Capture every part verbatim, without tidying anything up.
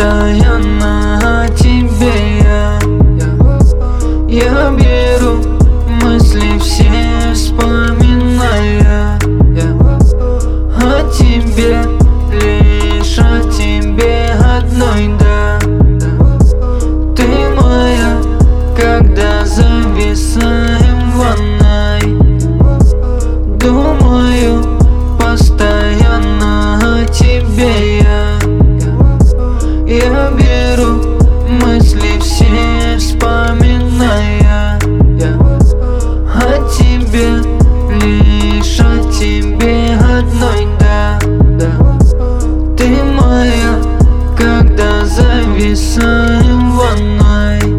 постоянно о тебе я, я, я беру мысли все, вспоминая я о тебе, лишь о тебе одной, да, да. Ты моя, когда зависаем в ванной, думаю постоянно о тебе я, я, я беру мысли все, вспоминая я о тебе, лишь о тебе одной, да, да. Ты моя, когда зависаем в ванной.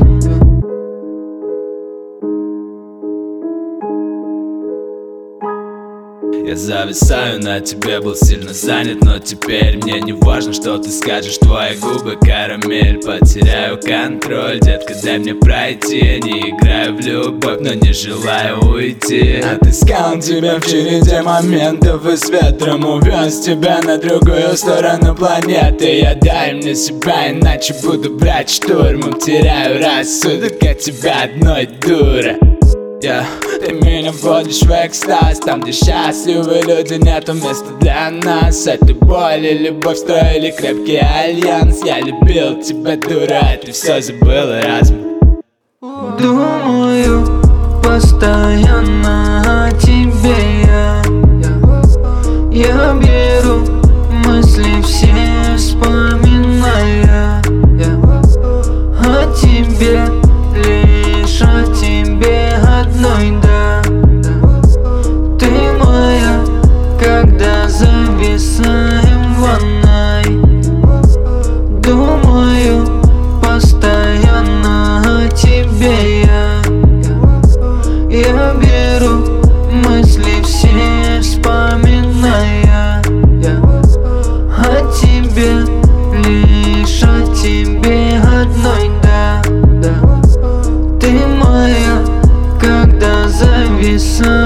Я зависаю на тебе, был сильно занят, но теперь мне не важно, что ты скажешь. Твои губы карамель, потеряю контроль. Детка, дай мне пройти, я не играю в любовь, но не желаю уйти. Отыскал тебя в череде моментов и с ветром увез тебя на другую сторону планеты. Я дай мне себя, иначе буду брать штурмом. Теряю рассудок от тебя одной, дура. Yeah. Ты меня вводишь в экстаз, там, где счастливые люди, нету места для нас. Это боль и любовь строили крепкий альянс. Я любил тебя, дура, а ты все забыла разом. Думаю постоянно о тебе я, я, я беру мысли все, вспоминая я о тебе, лишь о тебе одной, да, да. Ты моя, когда зависаем в ванной, думаю постоянно о тебе я, я, я беру мысли все, вспоминая я о тебе, лишь о тебе одной, да, да. Ты моя, когда зависаем